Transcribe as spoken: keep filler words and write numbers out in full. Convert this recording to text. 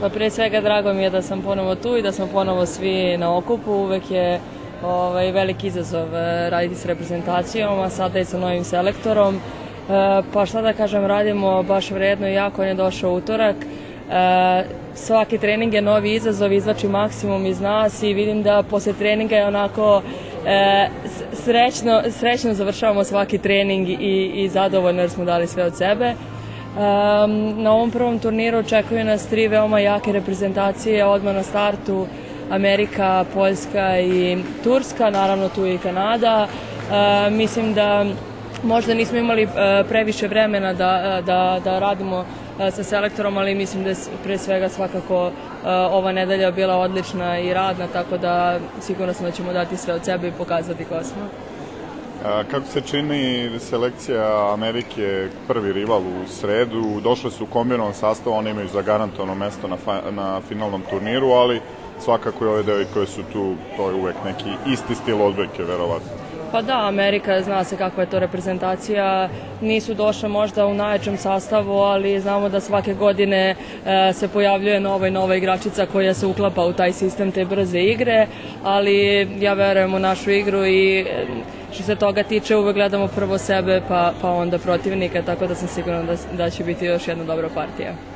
Pa prije svega drago mi je da sam ponovo tu i da smo ponovo svi na okupu. Uvek je ovaj, veliki izazov raditi s reprezentacijom, a sada i sa novim selektorom. E, pa šta da kažem, radimo baš vredno i jako. On je došao utorak. E, svaki trening je novi izazov, izvlači maksimum iz nas i vidim da posle treninga je onako e, srećno, srećno završavamo svaki trening i, i zadovoljno jer smo dali sve od sebe. Um, na ovom prvom turniru očekuju nas tri veoma jake reprezentacije, odmah na startu Amerika, Poljska i Turska, naravno tu i Kanada. Uh, mislim da možda nismo imali uh, previše vremena da, da, da radimo uh, sa selektorom, ali mislim da je pre svega svakako uh, ova nedelja bila odlična i radna, tako da sigurno smo da ćemo dati sve od sebe i pokazati ko smo. Kako se čini selekcija Amerike, prvi rival u sredu? Došle su u kombinovanom sastavu, oni imaju zagarantovano mesto na, na finalnom turniru, ali svakako i ove devojke koje su tu, to je uvek neki isti stil odbojke, verovatno. Pa da, Amerika, zna se kakva je to reprezentacija, nisu došle možda u najjačem sastavu, ali znamo da svake godine e, se pojavljuje nova i nova igračica koja se uklapa u taj sistem te brze igre, ali ja verujem u našu igru i što se toga tiče uvek gledamo prvo sebe pa, pa onda protivnika, tako da sam sigurna da, da će biti još jedna dobra partija.